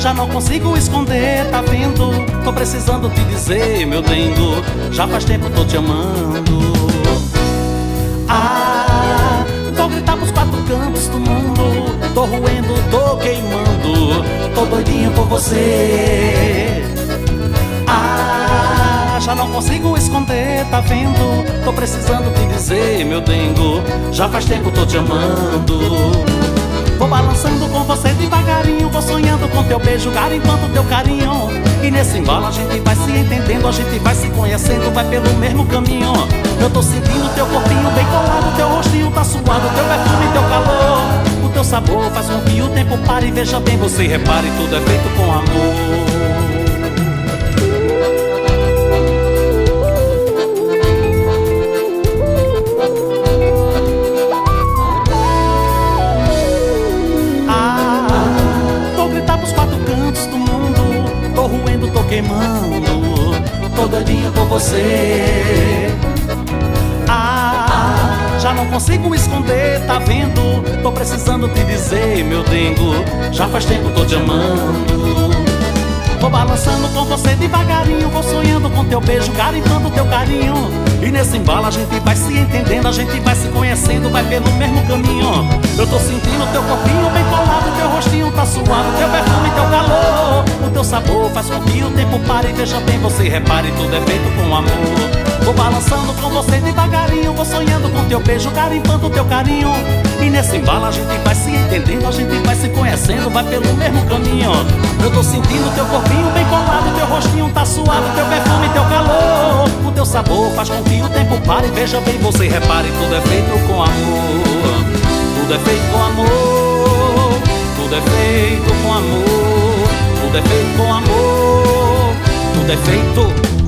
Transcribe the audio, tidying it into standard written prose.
já não consigo esconder, tá vendo? Tô precisando te dizer, meu dengo, já faz tempo tô te amando. Ah, vou gritar pros quatro cantos do mundo, tô roendo, tô queimando, tô doidinho por você. Ah, já não consigo esconder, tá vendo? Tô precisando te dizer, meu dengo, já faz tempo tô te amando. Vou balançando com você devagarinho, vou sonhando com teu beijo, garimpando teu carinho. E nesse embalo a gente vai se entendendo, a gente vai se conhecendo, vai pelo mesmo caminho. Eu tô sentindo teu corpinho bem colado, teu rostinho tá suado, teu perfume, teu calor. O teu sabor faz com que o tempo pare, veja bem, você repare, tudo é feito com amor. Tô queimando, tô doidinho por você. Ah, já não consigo esconder, tá vendo? Tô precisando te dizer, meu dengo, já faz tempo tô te amando. Vou balançando com você devagarinho, vou sonhando com teu beijo, garimpando teu carinho. E nesse embalo a gente vai se entendendo, a gente vai se conhecendo, vai pelo mesmo caminho. Eu tô sentindo teu corpinho bem colado, teu rostinho tá suado, teu perfume, teu calor. O teu sabor faz com que o tempo pare, veja bem, você repare, tudo é feito com amor. Vou balançando com você devagarinho, vou sonhando com teu beijo, garimpando teu carinho. E nesse embalo a gente vai se entendendo, a gente vai se conhecendo, vai pelo mesmo caminho. Eu tô sentindo teu corpinho bem colado, teu rostinho tá suado, teu perfume, teu calor. O teu sabor faz com que o tempo pare, veja bem, você repare, tudo é feito com amor. Tudo é feito com amor, tudo é feito com amor, tudo é feito com amor, tudo é feito